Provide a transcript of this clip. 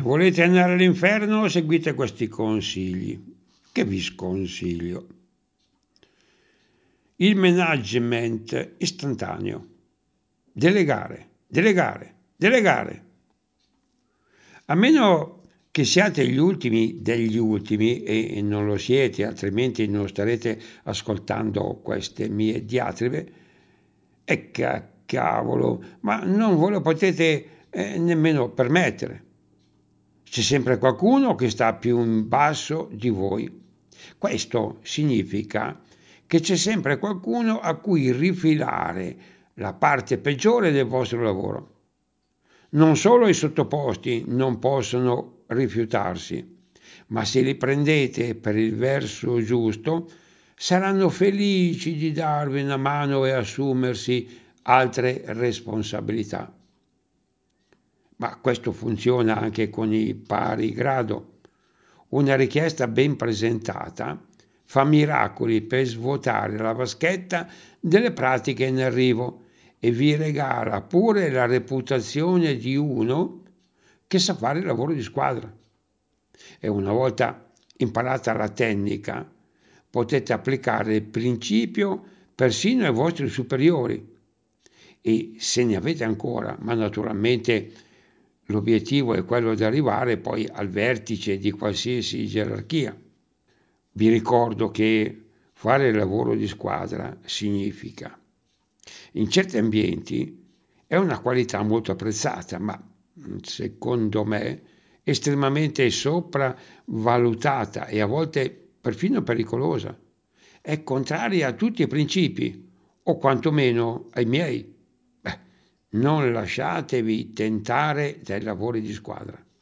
volete andare all'inferno, seguite questi consigli, che vi sconsiglio. Il management istantaneo. Delegare, delegare, delegare. A meno che siate gli ultimi degli ultimi, e non lo siete, altrimenti non starete ascoltando queste mie diatribe, e cavolo, ma non ve lo potete nemmeno permettere. C'è sempre qualcuno che sta più in basso di voi. Questo significa che c'è sempre qualcuno a cui rifilare la parte peggiore del vostro lavoro. Non solo i sottoposti non possono rifiutarsi, ma se li prendete per il verso giusto, saranno felici di darvi una mano e assumersi altre responsabilità. Ma questo funziona anche con i pari grado. Una richiesta ben presentata fa miracoli per svuotare la vaschetta delle pratiche in arrivo e vi regala pure la reputazione di uno che sa fare il lavoro di squadra. E una volta imparata la tecnica, potete applicare il principio persino ai vostri superiori. E se ne avete ancora, ma naturalmente l'obiettivo è quello di arrivare poi al vertice di qualsiasi gerarchia. Vi ricordo che fare il lavoro di squadra significa, in certi ambienti, è una qualità molto apprezzata, ma secondo me estremamente sopravvalutata e a volte perfino pericolosa. È contraria a tutti i principi, o quantomeno ai miei. Non lasciatevi tentare dai lavori di squadra.